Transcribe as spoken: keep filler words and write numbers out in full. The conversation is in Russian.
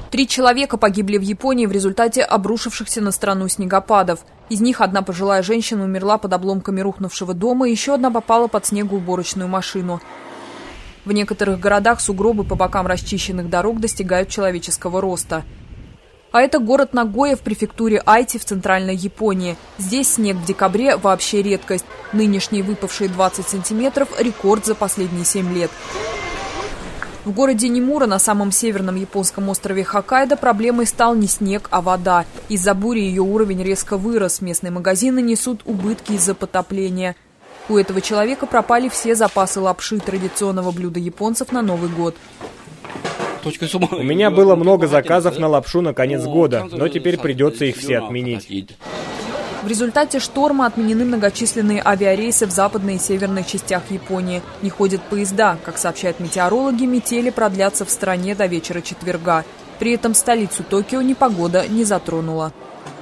Три человека погибли в Японии в результате обрушившихся на страну снегопадов. Из них одна пожилая женщина умерла под обломками рухнувшего дома, еще одна попала под снегоуборочную машину. В некоторых городах сугробы по бокам расчищенных дорог достигают человеческого роста. А это город Нагоя в префектуре Айти в центральной Японии. Здесь снег в декабре вообще редкость. Нынешние выпавшие двадцать сантиметров – рекорд за последние семь лет. В городе Нимура на самом северном японском острове Хоккайдо проблемой стал не снег, а вода. Из-за бури ее уровень резко вырос. Местные магазины несут убытки из-за потопления. У этого человека пропали все запасы лапши, традиционного блюда японцев на Новый год. У меня было много заказов на лапшу на конец года, но теперь придется их все отменить. В результате шторма отменены многочисленные авиарейсы в западной и северной частях Японии. Не ходят поезда. Как сообщают метеорологи, метели продлятся в стране до вечера четверга. При этом столицу Токио непогода не затронула.